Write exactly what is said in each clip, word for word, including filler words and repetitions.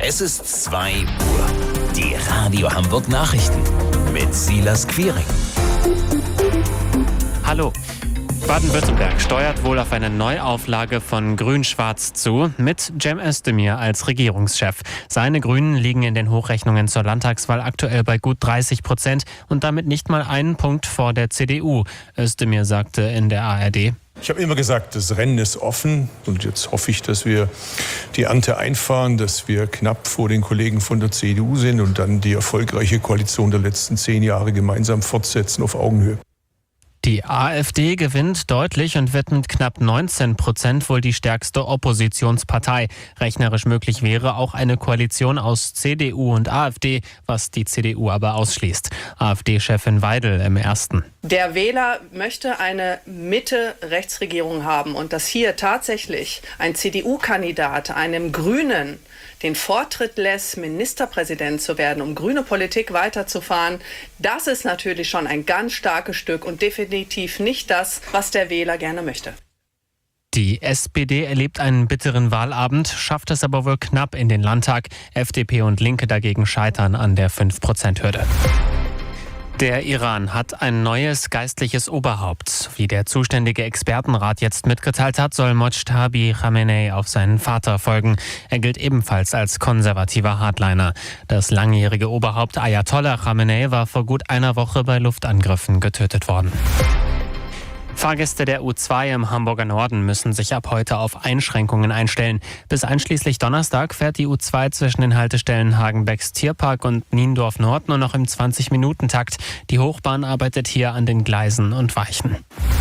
Es ist zwei Uhr. Die Radio Hamburg Nachrichten mit Silas Quiring. Hallo. Baden-Württemberg steuert wohl auf eine Neuauflage von Grün-Schwarz zu, mit Cem Özdemir als Regierungschef. Seine Grünen liegen in den Hochrechnungen zur Landtagswahl aktuell bei gut dreißig Prozent und damit nicht mal einen Punkt vor der C D U. Özdemir sagte in der A R D: Ich habe immer gesagt, das Rennen ist offen und jetzt hoffe ich, dass wir die Ernte einfahren, dass wir knapp vor den Kollegen von der C D U sind und dann die erfolgreiche Koalition der letzten zehn Jahre gemeinsam fortsetzen auf Augenhöhe. Die AfD gewinnt deutlich und wird mit knapp neunzehn Prozent wohl die stärkste Oppositionspartei. Rechnerisch möglich wäre auch eine Koalition aus C D U und AfD, was die C D U aber ausschließt. AfD-Chefin Weidel im Ersten. Der Wähler möchte eine Mitte-Rechtsregierung haben und dass hier tatsächlich ein C D U-Kandidat einem Grünen den Vortritt lässt, Ministerpräsident zu werden, um grüne Politik weiterzufahren, das ist natürlich schon ein ganz starkes Stück und definitiv nicht das, was der Wähler gerne möchte. Die S P D erlebt einen bitteren Wahlabend, schafft es aber wohl knapp in den Landtag. F D P und Linke dagegen scheitern an der fünf Prozent Hürde. Der Iran hat ein neues geistliches Oberhaupt. Wie der zuständige Expertenrat jetzt mitgeteilt hat, soll Mojtabi Khamenei auf seinen Vater folgen. Er gilt ebenfalls als konservativer Hardliner. Das langjährige Oberhaupt Ayatollah Khamenei war vor gut einer Woche bei Luftangriffen getötet worden. Fahrgäste der U zwei im Hamburger Norden müssen sich ab heute auf Einschränkungen einstellen. Bis einschließlich Donnerstag fährt die U zwei zwischen den Haltestellen Hagenbecks Tierpark und Niendorf Nord nur noch im zwanzig-Minuten-Takt. Die Hochbahn arbeitet hier an den Gleisen und Weichen.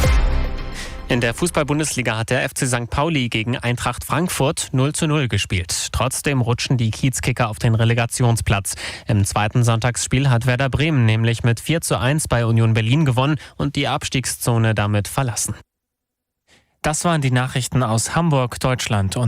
In der Fußball-Bundesliga hat der F C Sankt Pauli gegen Eintracht Frankfurt null zu null gespielt. Trotzdem rutschen die Kiezkicker auf den Relegationsplatz. Im zweiten Sonntagsspiel hat Werder Bremen nämlich mit vier zu eins bei Union Berlin gewonnen und die Abstiegszone damit verlassen. Das waren die Nachrichten aus Hamburg, Deutschland und